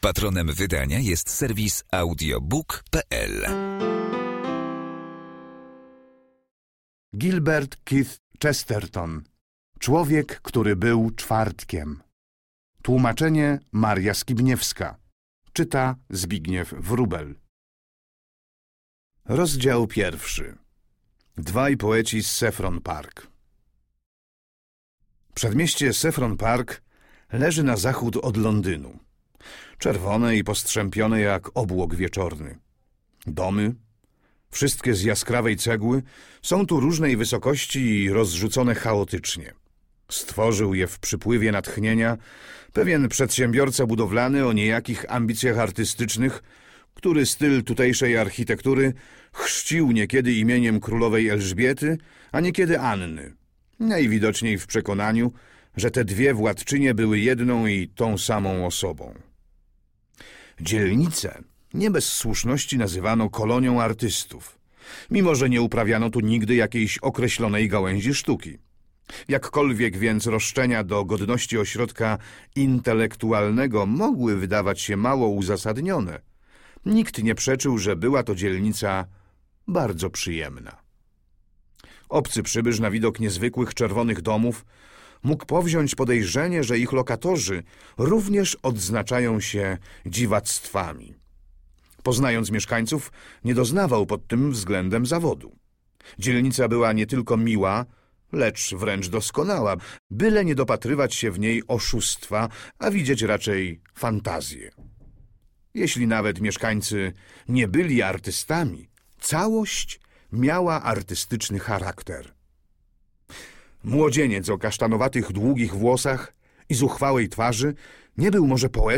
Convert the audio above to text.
Patronem wydania jest serwis audiobook.pl. Gilbert Keith Chesterton. Człowiek, który był czwartkiem. Tłumaczenie Maria Skibniewska. Czyta Zbigniew Wróbel. Rozdział 1. Dwaj poeci z Saffron Park. Przedmieście Saffron Park leży na zachód od Londynu. Czerwone i postrzępione jak obłok wieczorny. Domy, wszystkie z jaskrawej cegły, są tu różnej wysokości i rozrzucone chaotycznie. Stworzył je w przypływie natchnienia pewien przedsiębiorca budowlany o niejakich ambicjach artystycznych, który styl tutejszej architektury chrzcił niekiedy imieniem królowej Elżbiety, a niekiedy Anny. Najwidoczniej w przekonaniu, że te dwie władczynie były jedną i tą samą osobą. Dzielnicę nie bez słuszności nazywano kolonią artystów, mimo że nie uprawiano tu nigdy jakiejś określonej gałęzi sztuki. Jakkolwiek więc roszczenia do godności ośrodka intelektualnego mogły wydawać się mało uzasadnione, nikt nie przeczył, że była to dzielnica bardzo przyjemna. Obcy przybysz na widok niezwykłych czerwonych domów mógł powziąć podejrzenie, że ich lokatorzy również odznaczają się dziwactwami. Poznając mieszkańców, nie doznawał pod tym względem zawodu. Dzielnica była nie tylko miła, lecz wręcz doskonała, byle nie dopatrywać się w niej oszustwa, a widzieć raczej fantazję. Jeśli nawet mieszkańcy nie byli artystami, całość miała artystyczny charakter. Młodzieniec o kasztanowatych, długich włosach i zuchwałej twarzy nie był może poetą,